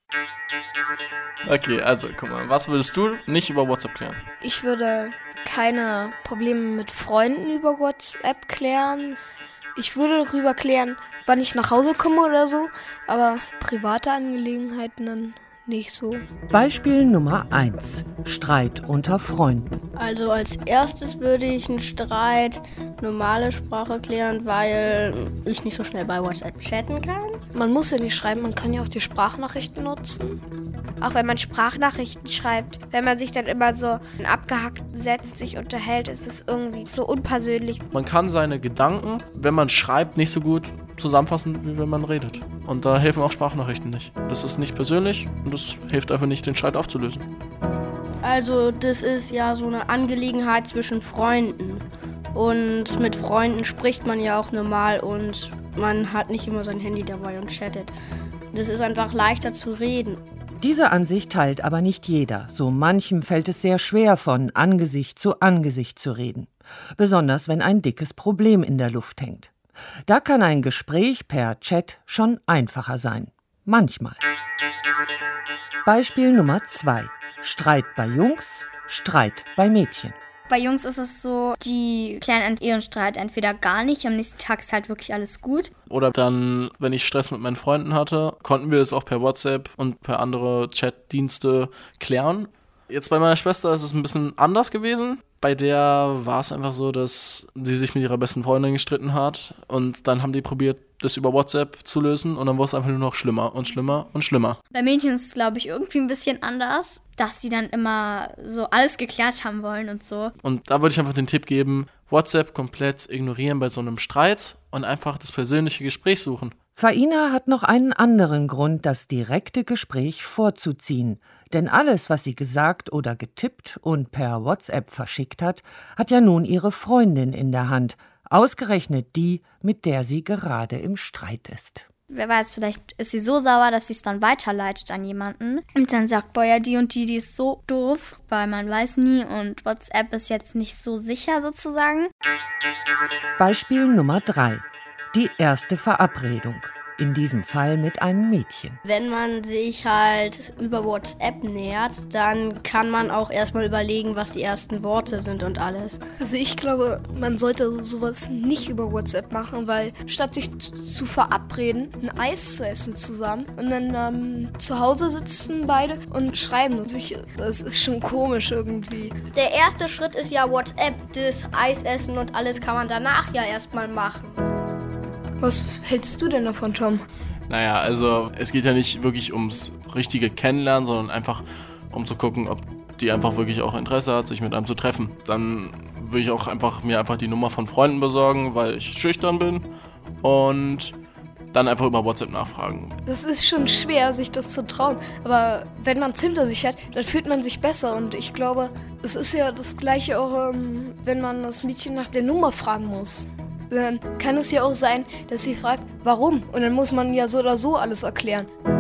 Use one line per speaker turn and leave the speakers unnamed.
Okay, also guck mal, was würdest du nicht über WhatsApp klären?
Ich würde keine Probleme mit Freunden über WhatsApp klären. Ich würde darüber klären, wann ich nach Hause komme oder so, aber private Angelegenheiten dann nicht so.
Beispiel Nummer 1. Streit unter Freunden.
Also als erstes würde ich einen Streit normale Sprache klären, weil ich nicht so schnell bei WhatsApp chatten kann.
Man muss ja nicht schreiben, man kann ja auch die Sprachnachrichten nutzen.
Auch wenn man Sprachnachrichten schreibt, wenn man sich dann immer so abgehackt setzt, sich unterhält, ist es irgendwie so unpersönlich.
Man kann seine Gedanken, wenn man schreibt, nicht so gut zusammenfassen, wie wenn man redet. Und da helfen auch Sprachnachrichten nicht. Das ist nicht persönlich und das hilft einfach nicht, den Streit aufzulösen.
Also das ist ja so eine Angelegenheit zwischen Freunden. Und mit Freunden spricht man ja auch normal und man hat nicht immer sein Handy dabei und chattet. Das ist einfach leichter zu reden.
Diese Ansicht teilt aber nicht jeder. So manchem fällt es sehr schwer, von Angesicht zu reden. Besonders wenn ein dickes Problem in der Luft hängt. Da kann ein Gespräch per Chat schon einfacher sein. Manchmal. Beispiel Nummer 2. Streit bei Jungs, Streit bei Mädchen.
Bei Jungs ist es so, die klären ihren Streit entweder gar nicht, am nächsten Tag ist halt wirklich alles gut.
Oder dann, wenn ich Stress mit meinen Freunden hatte, konnten wir das auch per WhatsApp und per andere Chatdienste klären. Jetzt bei meiner Schwester ist es ein bisschen anders gewesen. Bei der war es einfach so, dass sie sich mit ihrer besten Freundin gestritten hat und dann haben die probiert, das über WhatsApp zu lösen und dann wurde es einfach nur noch schlimmer und schlimmer und schlimmer.
Bei Mädchen ist es, glaube ich, irgendwie ein bisschen anders, dass sie dann immer so alles geklärt haben wollen und so.
Und da würde ich einfach den Tipp geben, WhatsApp komplett ignorieren bei so einem Streit und einfach das persönliche Gespräch suchen.
Faina hat noch einen anderen Grund, das direkte Gespräch vorzuziehen. Denn alles, was sie gesagt oder getippt und per WhatsApp verschickt hat, hat ja nun ihre Freundin in der Hand. Ausgerechnet die, mit der sie gerade im Streit ist.
Wer weiß, vielleicht ist sie so sauer, dass sie es dann weiterleitet an jemanden. Und dann sagt, boah, ja, die und die ist so doof, weil man weiß nie und WhatsApp ist jetzt nicht so sicher sozusagen.
Beispiel Nummer 3. Die erste Verabredung. In diesem Fall mit einem Mädchen.
Wenn man sich halt über WhatsApp nähert, dann kann man auch erstmal überlegen, was die ersten Worte sind und alles.
Also ich glaube, man sollte sowas nicht über WhatsApp machen, weil statt sich zu verabreden, ein Eis zu essen zusammen und dann zu Hause sitzen beide und schreiben sich. Das ist schon komisch irgendwie.
Der erste Schritt ist ja WhatsApp, das Eisessen und alles kann man danach ja erstmal machen.
Was hältst du denn davon, Tom?
Naja, also es geht ja nicht wirklich ums richtige Kennenlernen, sondern einfach um zu gucken, ob die einfach wirklich auch Interesse hat, sich mit einem zu treffen. Dann würde ich auch mir einfach die Nummer von Freunden besorgen, weil ich schüchtern bin und dann einfach über WhatsApp nachfragen.
Das ist schon schwer, sich das zu trauen, aber wenn man es hinter sich hat, dann fühlt man sich besser und ich glaube, es ist ja das Gleiche auch, wenn man das Mädchen nach der Nummer fragen muss. Dann kann es ja auch sein, dass sie fragt, warum? Und dann muss man ja so oder so alles erklären.